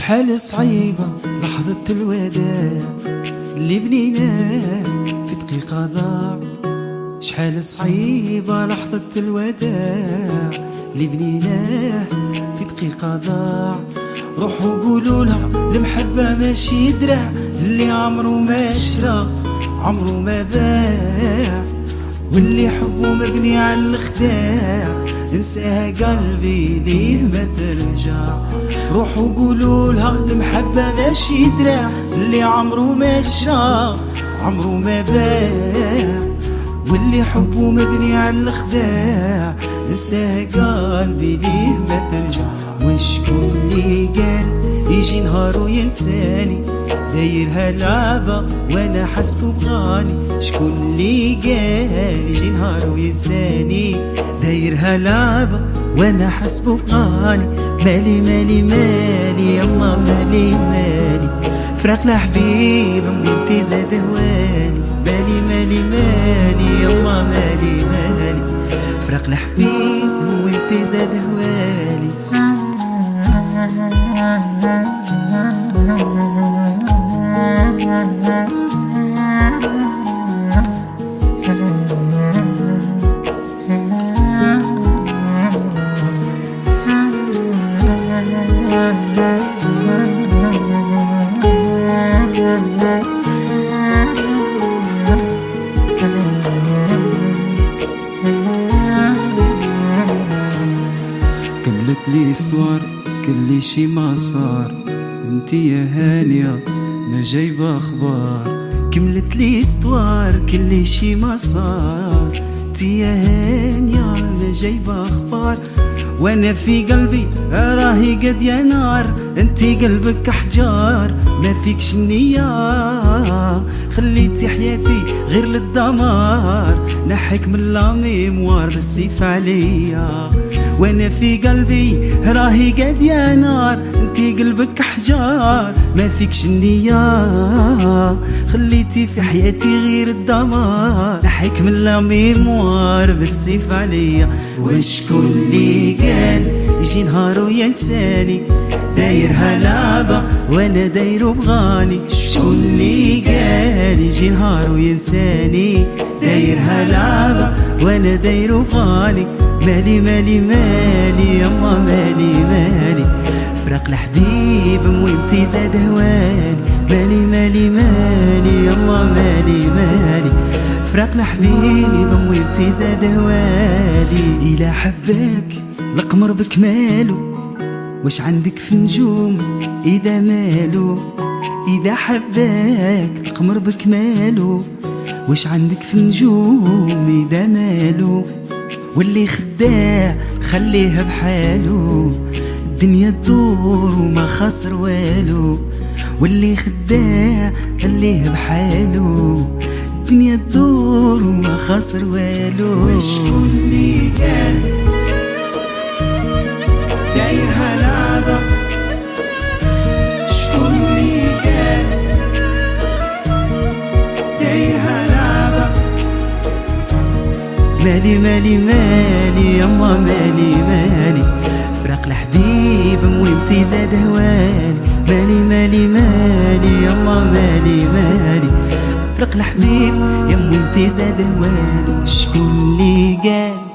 شحال صعيبة لحظة الوداع اللي بنيناه في دقيقة ضاع. شحال صعيبة لحظة الوداع اللي بنيناه في دقيقة ضاع. روحوا قولوا لها المحبة ماشي دراع، اللي عمرو ما شرى عمرو ما باع، واللي حبه مبني على الخداع انساها قلبي ليه ما ترجع. روحوا قولوا لها المحبة ماشي دراع، اللي عمرو ما شرى عمرو ما باع، واللي حبه مبني على الخداع انساها قلبي ليه ما ترجع. وشكون اللي قال يجي نهار وينساني، دايرها لعبة وانا حسبه بغاني. شكون اللي قال يجي نهار وينساني، دايرها لعبة وانا حسبه بغاني. مالي مالي مالي يما مالي مالي، فراق لحبيب وانتي زاد هواني. مالي مالي مالي يما مالي مالي، فراق لحبيب وانتي زاد هواني. كملت لي سوار كل شي ما صار، انتي يا هانية ما جايبة اخبار. كملت لي سوار كل شي ما صار، انتي يا هانية ما جايبة اخبار. وانا في قلبي راهي قد يا نار، انتي قلبك احجار ما فيكش النية. خليتي حياتي غير للدمار، نحك من لا ميموار بالسيف عليا. وانا في قلبي راهي قد يا نار، انتي قلبك احجار ما فيكش النية. خليتي في حياتي غير الدمار، نحك من لا ميموار بالسيف عليا. وشكون اللي قال يجي نهار وينساني، دايرها لعبة وانا دايرو بغاني. شكون اللي قال يجي نهار وينساني، دايرها لعبة وانا دايرو بغاني. مالي مالي مالي يما مالي مالي، فراق الحبيب وانتي زاد هواني. مالي مالي مالي يما مالي مالي، فراق الحبيب وانتي زاد هواني. إلا حباك القمر بكمالو، واش عندك في نجوم إذا مالو؟ إذا حباك القمر بكمالو، واش عندك في نجوم إذا مالو؟ واللي خداع خليه بحالو، الدنيا تدور وما خسر والو. واللي خداع خليه بحالو، الدنيا تدور وما خسر والو. وشكون اللي قال دايرها لعبة؟ شكون اللي قال دايرها لعبة؟ مالي مالي مالي يما مالي مالي، فراق الحبيب وانتي زاد هواني. مالي مالي مالي يما مالي مالي، فراق الحبيب يا وانتي زاد هواني. شكون اللي قال